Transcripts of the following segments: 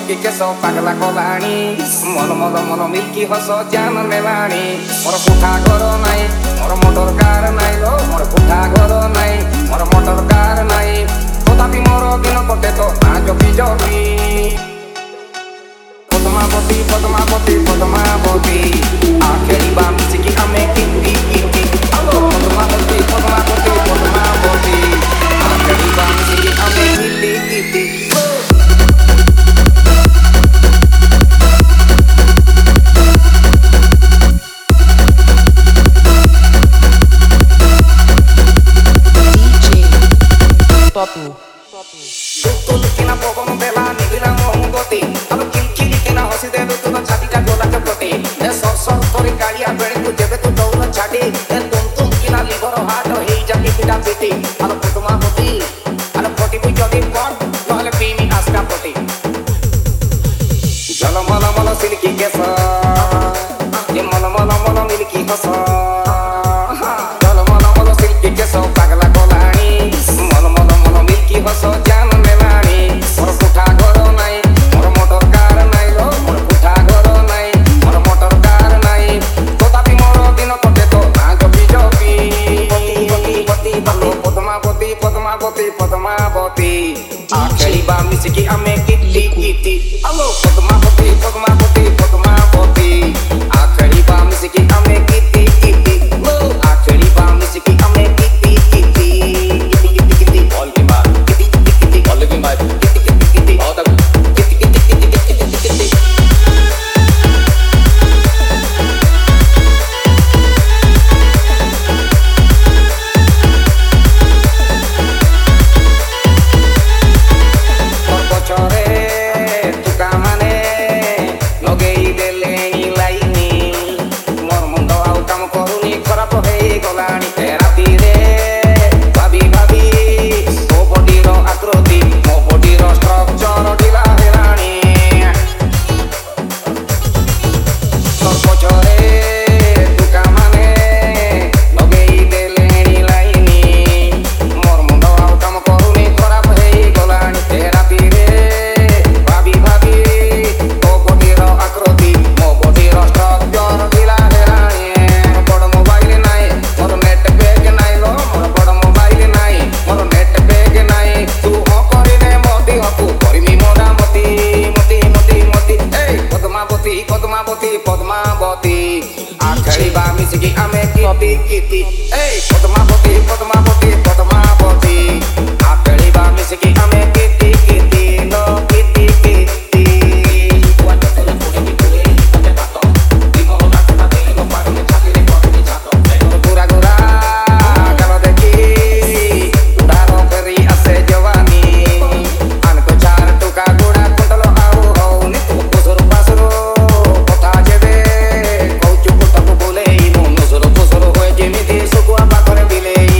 Silkie case पागला कलाणी मल मल मल मिल्की हस जान नेलाणी मोर कोठा घर नाई मोर मोटर कार नाई लो मोर कोठा घर नाई मोर मोटर कार नाई तथापि मोर दिन कटे तो ना जपी जपी पद्मावती पद्मावती पद्मावती आ खेलिबा मिसिकी आमे किटी किटी आलो पद्मावती पद्मावती पद्मावती आ खेलिबा मिसिकी आमे किटी किटी Papu. Tutul kina pokon bela nigila mohungoti alo kilkili kina hosi de tu na chati ka gola ke proti e sor sor tori galia beri tu jebe tu doula chati e tum kina liver heart hei jati pita piti alo pudumavati alo poti bu jodi por nole pini aska poti jala mala mala silki kesa ye mala mala mala milki hasa jala mala mala silki kesa pagla kolani mala mala mala milki hasa jam melani mor kotha ghar nai mor motor car nai lo mor kotha ghar nai mor motor car nai tothapi mor din kote to na jopi jopi poti poti balo padmavati padmavati padmavati a kheliba misiki ame kitti kitti allo padmavati padmavati padmavati a kheliba misiki ame kitti kitti lo a kheliba misiki ame kitti kitti kitti kitti kitti all give my kitti kitti kitti all give my kitti kitti kitti all the kitti kitti kitti kitti kitti kitti por bochore tu kamane logei dele ilaini mor mundo au kam koruni kharap hei golani ratire babi babi o body ro akroti mo body ro structure dila helani por bochore tu kamane logei dele ilaini mor mundo au kam koruni kharap hei golani ratire babi babi o body ro akroti mo body ro structure dila helani bad mobile nai mor net bag nai lo mor bad mobile nai mor net bag nai tu o korine moti haku korimi moda moti moti moti moti hey padmavati padmavati padmavati a kheliba misiki ame kitti kitti hey padmavati padmavati padmavati a kheliba misiki ame kitti kitti lo kitti kitti cuando te la pone mi culo te mato digo una cosa te digo para me chati de por mi chato pura gura calo de aquí daro perri ase giovanni an ko char tu ka gura kontalo au ho ni tu pusuru pasuru kotha jebe kouchu kota ko bolei mon nusuru pusuru hoye jemiti suku apa kore bilei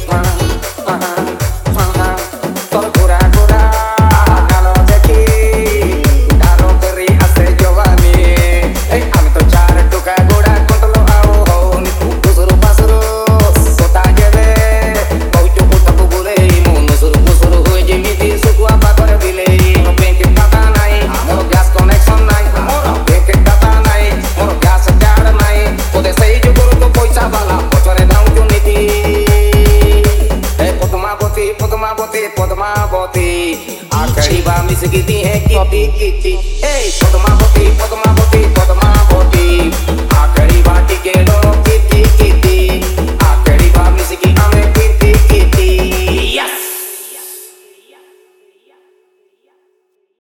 tor gura gura calo de aquí daro perri ase giovanni hey an to char tu ka gura kontalo au ho ni tu pusuru pasuru kotha jebe kouchu kota ko bolei mon nusuru pusuru hoye jemiti suku apa kore bilei no penke tata nai moro gas connection nai moro penke tata nai moro gas jar nai pode sei jo guru to poisa bala pochore dau juniti hey padmavati padmavati padmavati a kheliba misiki di hai kitti kitti hey padmavati padmavati padmavati